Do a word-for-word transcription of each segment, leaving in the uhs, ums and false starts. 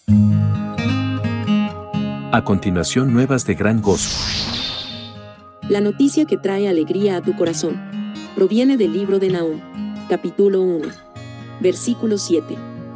A continuación, nuevas de gran gozo. La noticia que trae alegría a tu corazón proviene del libro de Nahum, capítulo uno, versículo siete.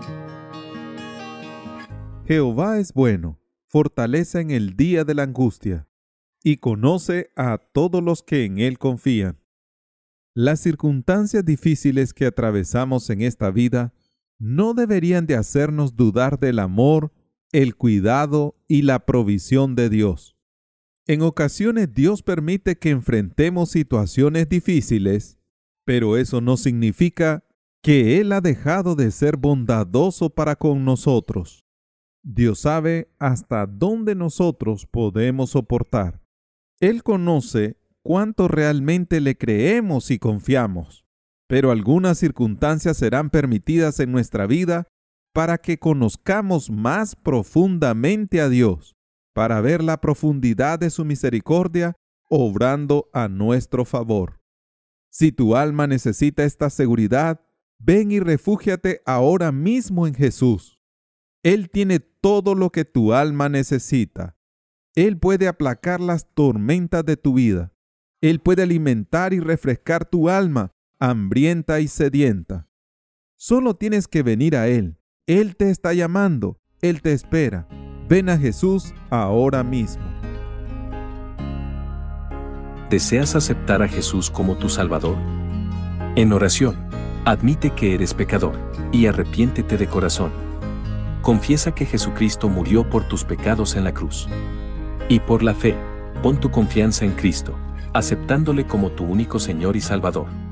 Jehová es bueno, fortaleza en el día de la angustia, y conoce a todos los que en él confían. Las circunstancias difíciles que atravesamos en esta vida no deberían de hacernos dudar del amor, el cuidado y la provisión de Dios. En ocasiones Dios permite que enfrentemos situaciones difíciles, pero eso no significa que Él ha dejado de ser bondadoso para con nosotros. Dios sabe hasta dónde nosotros podemos soportar. Él conoce cuánto realmente le creemos y confiamos, pero algunas circunstancias serán permitidas en nuestra vida para que conozcamos más profundamente a Dios, para ver la profundidad de su misericordia obrando a nuestro favor. Si tu alma necesita esta seguridad, ven y refúgiate ahora mismo en Jesús. Él tiene todo lo que tu alma necesita. Él puede aplacar las tormentas de tu vida. Él puede alimentar y refrescar tu alma, hambrienta y sedienta. Solo tienes que venir a Él. Él te está llamando. Él te espera. Ven a Jesús ahora mismo. ¿Deseas aceptar a Jesús como tu Salvador? En oración, admite que eres pecador y arrepiéntete de corazón. Confiesa que Jesucristo murió por tus pecados en la cruz. Y por la fe, pon tu confianza en Cristo, aceptándole como tu único Señor y Salvador.